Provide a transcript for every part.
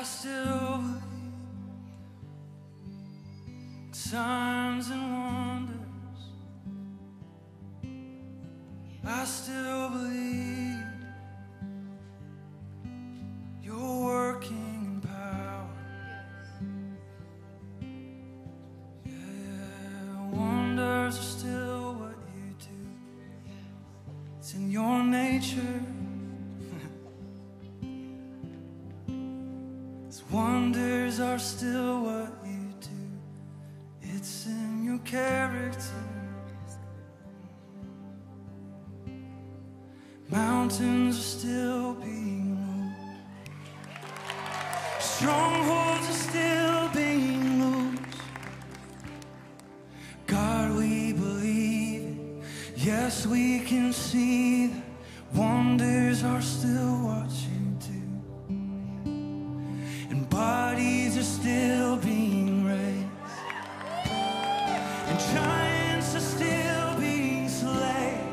still believe signs and wonders. I still believe you're working in power. Yeah, wonders are still what you do. It's in your nature. Wonders are still what you do. It's in your character. Mountains are still being moved. Strongholds are still being loosed. God, we believe it. Yes, we can see that wonders are still what you do. Bodies are still being raised, and giants are still being slain.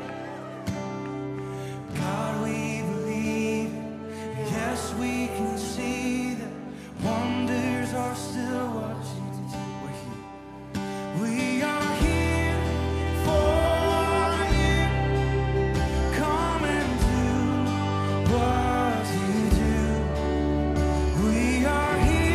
God, we believe it. Yes, we can see that wonders are still what you do. We're here. We are here for you. Come and do what you do. We are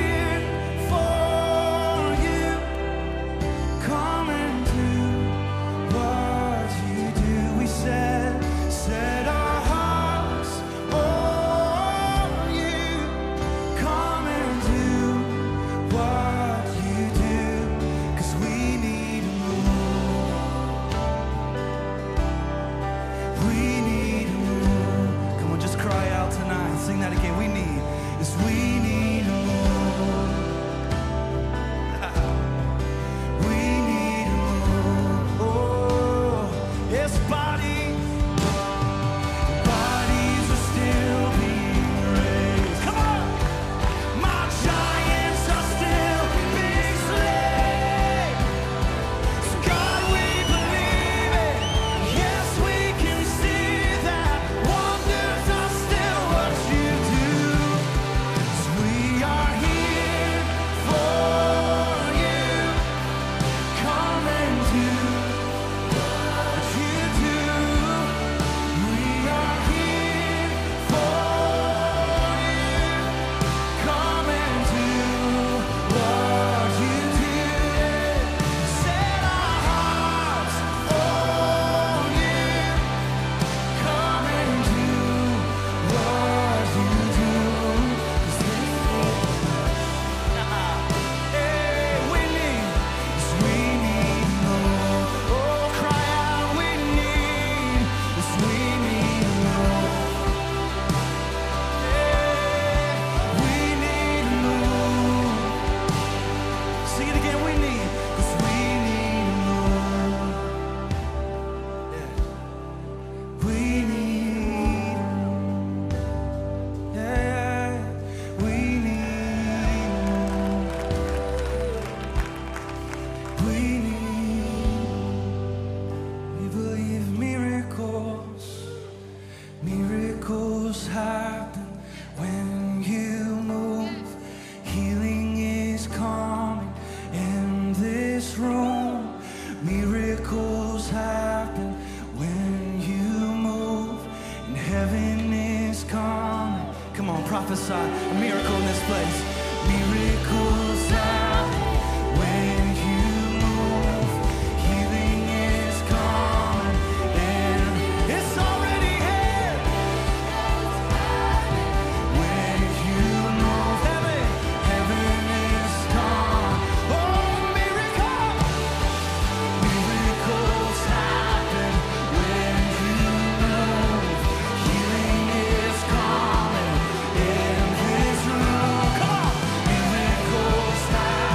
happen when you move. Healing is coming in this room. Miracles happen when you move, and heaven is coming. Come on, prophesy a miracle in this place. Miracles happen when you move. Healing is coming, and it's already here. When you move, heaven is coming. Oh, miracles happen when you move. Healing is coming in this room. Come on, miracles happen.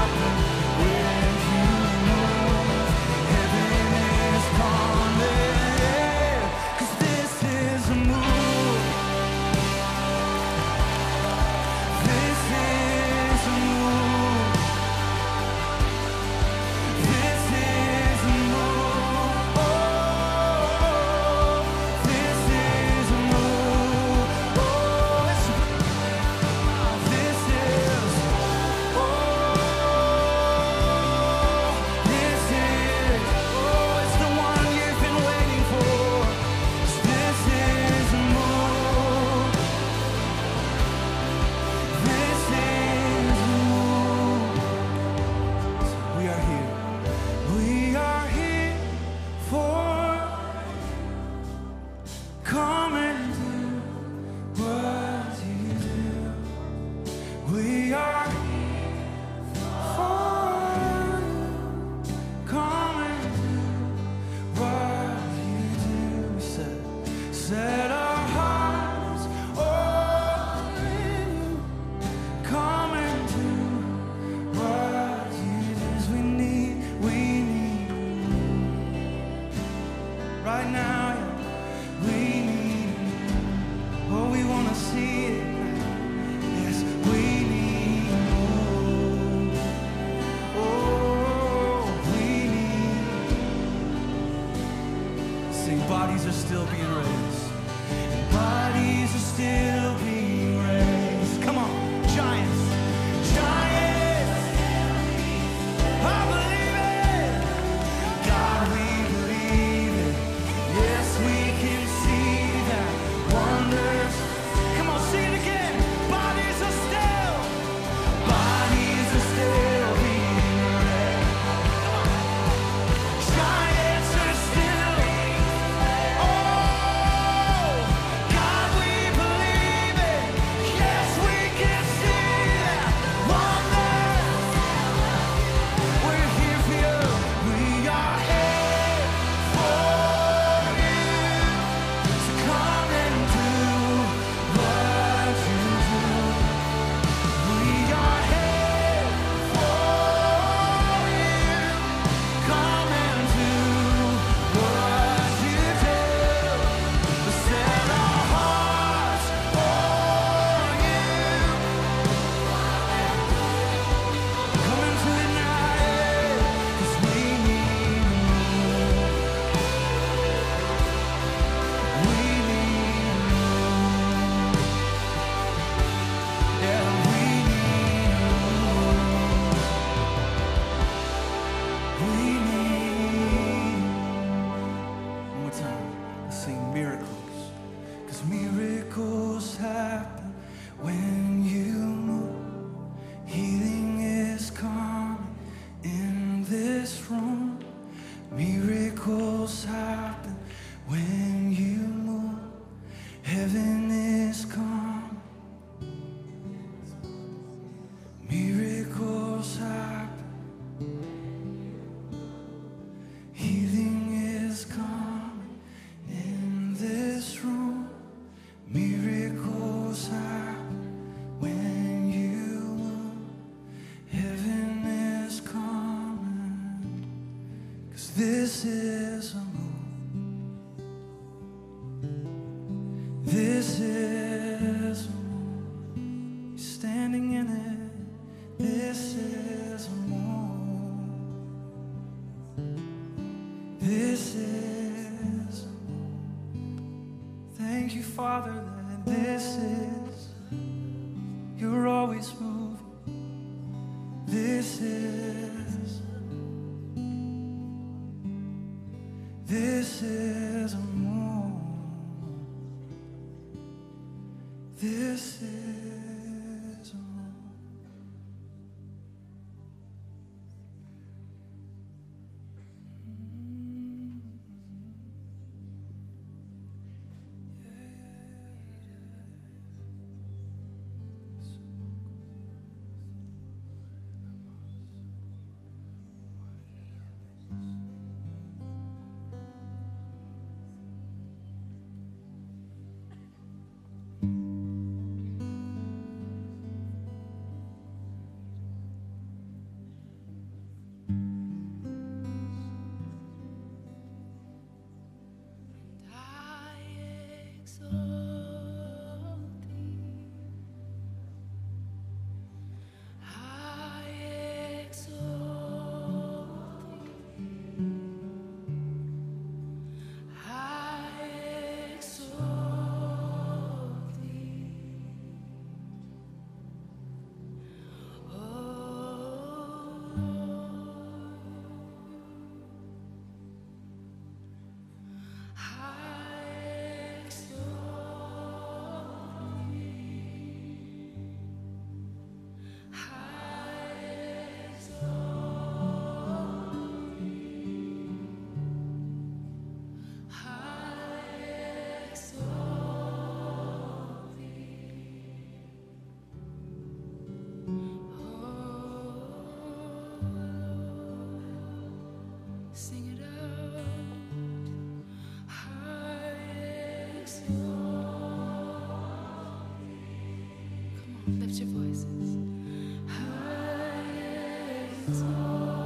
happen when you move. Healing is coming in this room. Miracles happen when you move. Heaven is coming. Miracles happen. Healing is coming in this room. Miracles happen when you move. Heaven is coming. 'Cause this is a move. This is a move. Standing in it. This is a move. This is a move. Thank you, Father, that this is. You're always moving. This is. This is a move. This is a move. Sing it out. I exalt. Come on, lift your voices. I exalt.